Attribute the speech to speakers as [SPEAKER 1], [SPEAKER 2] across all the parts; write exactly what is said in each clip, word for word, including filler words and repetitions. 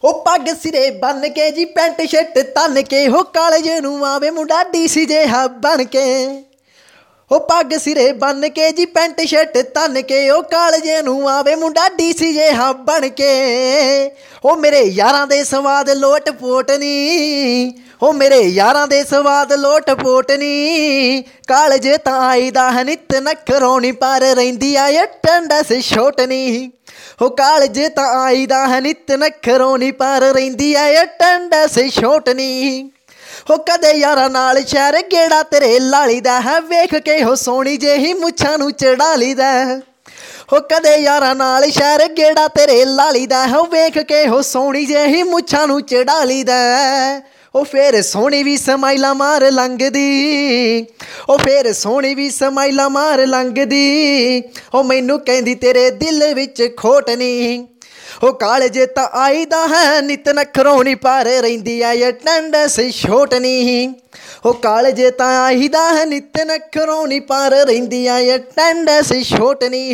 [SPEAKER 1] ओ पग सिरे बन के जी पैंट शर्ट तन के हो कालेज नूं आवे मुंडा डीसी जिहा बन के। ओ पग सिरे बन के जी पैंट शर्ट तन के ओ कालेज नूं आवे मुंडा डीसी जिहा बन के। ओ मेरे यारां दे स्वाद लोट पोट नी, ओ मेरे यारां दे स्वाद लोट पोट नी। कालेज तां आईदा है नित नखरों नी पर रहिंदी आ अटेंडेंस छोट नी। हो कालेज तां आईदा है नित नखरों नी पर रहिंदी आ अटेंडेंस छोट नी। हो कदे यारां नाल शहर गेड़ा तेरे लाली दा है वेख के हो सोहनी जेही मुछां नूं चढ़ा लीदा। हो कदे यारां नाल शहर गेड़ा तेरे लाली दा है वेख के हो सोहनी जेही मुछां नूं चढ़ा लीदा। ओ फिर सोहनी भी समाइला मार लंघदी, ओ फिर सोहनी भी समाइला मार लंघदी। ओ मैनू कहंदी तेरे दिल विच खोट नी। ओ कालेज तां आईदा है नित नखरों नी पर रहिंदी आ अटेंडेंस छोट नी। ओ कालेज तां आईदा है नित नखरों नी पर रहिंदी आ अटेंडेंस छोट नी।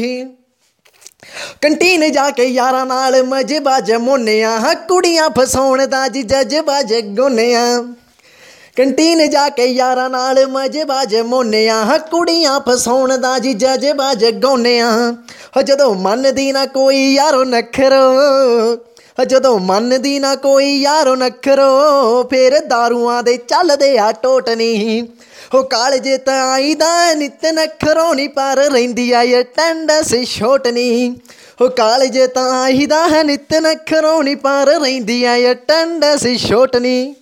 [SPEAKER 1] कंटीन जाके यारां नाल मजबा जमोने आ कुड़ियां फसाउण दा जी जज्बा जगोने आ। कंटीन जाके यारां नाल मजबा जमोने आ कुड़ियां फसाउण दा जी जज्बा जगोने आ। हो जदों मनदी ना कोई यारो नखरो, हो जदों मनदी ना कोई यारो नखरो फिर दारूआं दे चलदे आ टोट नी। हो कालेज तां आईदा नित नखरों नी पर रहिंदी आ अटेंडेंस छोट नी। हो कालेज तां आईदा है नित नखरों नी पर रहिंदी आ अटेंडेंस छोट नी।